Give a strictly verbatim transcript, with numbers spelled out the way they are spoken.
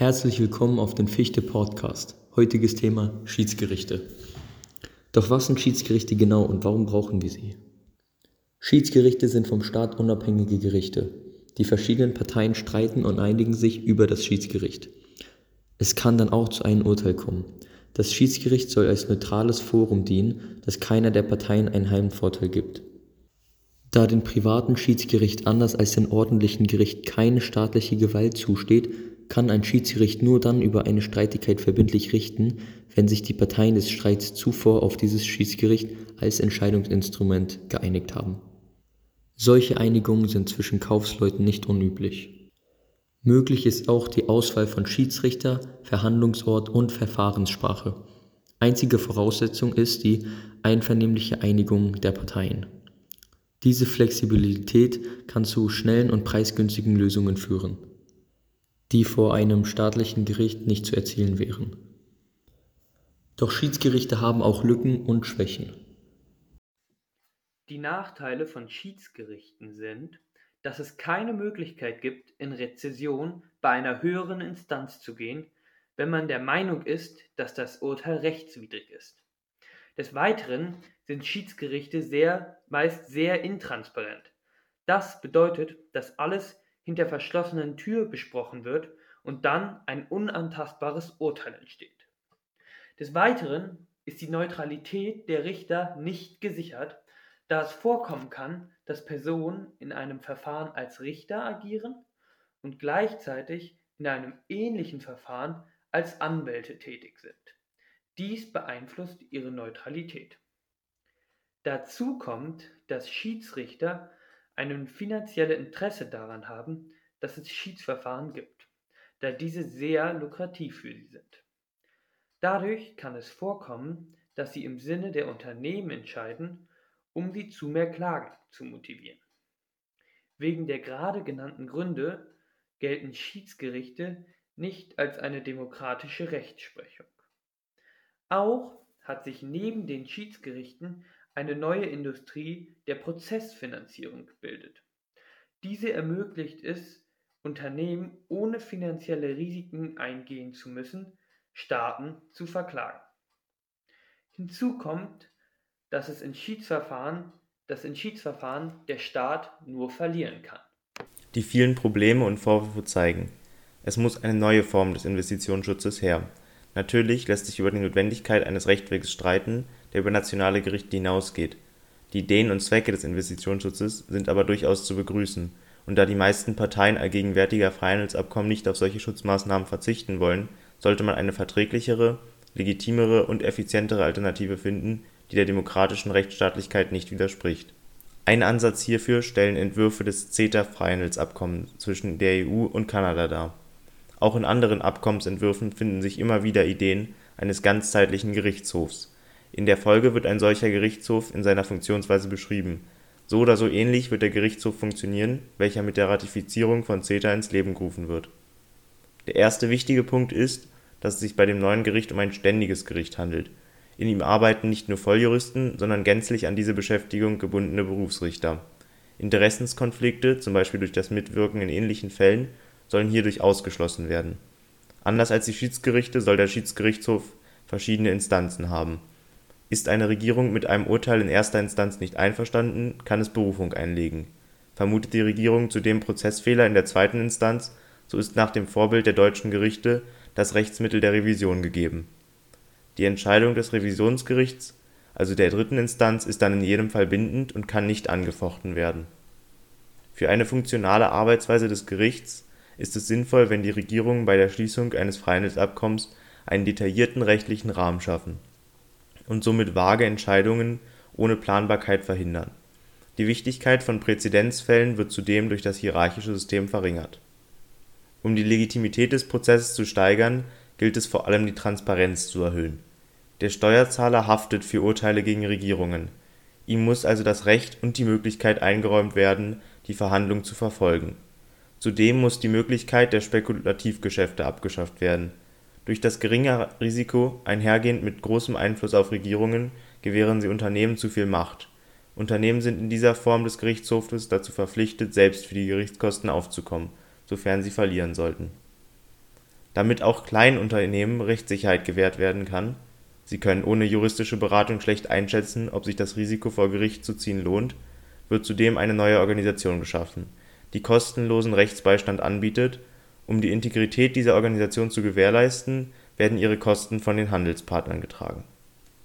Herzlich willkommen auf den Fichte Podcast. Heutiges Thema Schiedsgerichte. Doch was sind Schiedsgerichte genau und warum brauchen wir sie? Schiedsgerichte sind vom Staat unabhängige Gerichte. Die verschiedenen Parteien streiten und einigen sich über das Schiedsgericht. Es kann dann auch zu einem Urteil kommen. Das Schiedsgericht soll als neutrales Forum dienen, das keiner der Parteien einen Heimvorteil gibt. Da dem privaten Schiedsgericht anders als dem ordentlichen Gericht keine staatliche Gewalt zusteht, kann ein Schiedsgericht nur dann über eine Streitigkeit verbindlich richten, wenn sich die Parteien des Streits zuvor auf dieses Schiedsgericht als Entscheidungsinstrument geeinigt haben. Solche Einigungen sind zwischen Kaufleuten nicht unüblich. Möglich ist auch die Auswahl von Schiedsrichter, Verhandlungsort und Verfahrenssprache. Einzige Voraussetzung ist die einvernehmliche Einigung der Parteien. Diese Flexibilität kann zu schnellen und preisgünstigen Lösungen führen, die vor einem staatlichen Gericht nicht zu erzielen wären. Doch Schiedsgerichte haben auch Lücken und Schwächen. Die Nachteile von Schiedsgerichten sind, dass es keine Möglichkeit gibt, in Rezession bei einer höheren Instanz zu gehen, wenn man der Meinung ist, dass das Urteil rechtswidrig ist. Des Weiteren sind Schiedsgerichte sehr, meist sehr intransparent. Das bedeutet, dass alles hinter verschlossenen Tür besprochen wird und dann ein unantastbares Urteil entsteht. Des Weiteren ist die Neutralität der Richter nicht gesichert, da es vorkommen kann, dass Personen in einem Verfahren als Richter agieren und gleichzeitig in einem ähnlichen Verfahren als Anwälte tätig sind. Dies beeinflusst ihre Neutralität. Dazu kommt, dass Schiedsrichter ein finanzielles Interesse daran haben, dass es Schiedsverfahren gibt, da diese sehr lukrativ für sie sind. Dadurch kann es vorkommen, dass sie im Sinne der Unternehmen entscheiden, um sie zu mehr Klagen zu motivieren. Wegen der gerade genannten Gründe gelten Schiedsgerichte nicht als eine demokratische Rechtsprechung. Auch hat sich neben den Schiedsgerichten eine neue Industrie der Prozessfinanzierung gebildet. Diese ermöglicht es, Unternehmen ohne finanzielle Risiken eingehen zu müssen, Staaten zu verklagen. Hinzu kommt, dass es in Schiedsverfahren, dass in Schiedsverfahren der Staat nur verlieren kann. Die vielen Probleme und Vorwürfe zeigen, es muss eine neue Form des Investitionsschutzes her. Natürlich lässt sich über die Notwendigkeit eines Rechtsweges streiten, der über nationale Gerichte hinausgeht. Die Ideen und Zwecke des Investitionsschutzes sind aber durchaus zu begrüßen, und da die meisten Parteien allgegenwärtiger Freihandelsabkommen nicht auf solche Schutzmaßnahmen verzichten wollen, sollte man eine verträglichere, legitimere und effizientere Alternative finden, die der demokratischen Rechtsstaatlichkeit nicht widerspricht. Ein Ansatz hierfür stellen Entwürfe des CETA-Freihandelsabkommens zwischen der E U und Kanada dar. Auch in anderen Abkommensentwürfen finden sich immer wieder Ideen eines ganzzeitlichen Gerichtshofs. In der Folge wird ein solcher Gerichtshof in seiner Funktionsweise beschrieben. So oder so ähnlich wird der Gerichtshof funktionieren, welcher mit der Ratifizierung von CETA ins Leben gerufen wird. Der erste wichtige Punkt ist, dass es sich bei dem neuen Gericht um ein ständiges Gericht handelt. In ihm arbeiten nicht nur Volljuristen, sondern gänzlich an diese Beschäftigung gebundene Berufsrichter. Interessenskonflikte, zum Beispiel durch das Mitwirken in ähnlichen Fällen, sollen hierdurch ausgeschlossen werden. Anders als die Schiedsgerichte soll der Schiedsgerichtshof verschiedene Instanzen haben. Ist eine Regierung mit einem Urteil in erster Instanz nicht einverstanden, kann es Berufung einlegen. Vermutet die Regierung zudem Prozessfehler in der zweiten Instanz, so ist nach dem Vorbild der deutschen Gerichte das Rechtsmittel der Revision gegeben. Die Entscheidung des Revisionsgerichts, also der dritten Instanz, ist dann in jedem Fall bindend und kann nicht angefochten werden. Für eine funktionale Arbeitsweise des Gerichts ist es sinnvoll, wenn die Regierungen bei der Schließung eines Freihandelsabkommens einen detaillierten rechtlichen Rahmen schaffen und somit vage Entscheidungen ohne Planbarkeit verhindern. Die Wichtigkeit von Präzedenzfällen wird zudem durch das hierarchische System verringert. Um die Legitimität des Prozesses zu steigern, gilt es vor allem, die Transparenz zu erhöhen. Der Steuerzahler haftet für Urteile gegen Regierungen. Ihm muss also das Recht und die Möglichkeit eingeräumt werden, die Verhandlung zu verfolgen. Zudem muss die Möglichkeit der Spekulativgeschäfte abgeschafft werden. Durch das geringe Risiko, einhergehend mit großem Einfluss auf Regierungen, gewähren sie Unternehmen zu viel Macht. Unternehmen sind in dieser Form des Gerichtshofes dazu verpflichtet, selbst für die Gerichtskosten aufzukommen, sofern sie verlieren sollten. Damit auch Kleinunternehmen Rechtssicherheit gewährt werden kann – sie können ohne juristische Beratung schlecht einschätzen, ob sich das Risiko vor Gericht zu ziehen lohnt – wird zudem eine neue Organisation geschaffen, die kostenlosen Rechtsbeistand anbietet. Um die Integrität dieser Organisation zu gewährleisten, werden ihre Kosten von den Handelspartnern getragen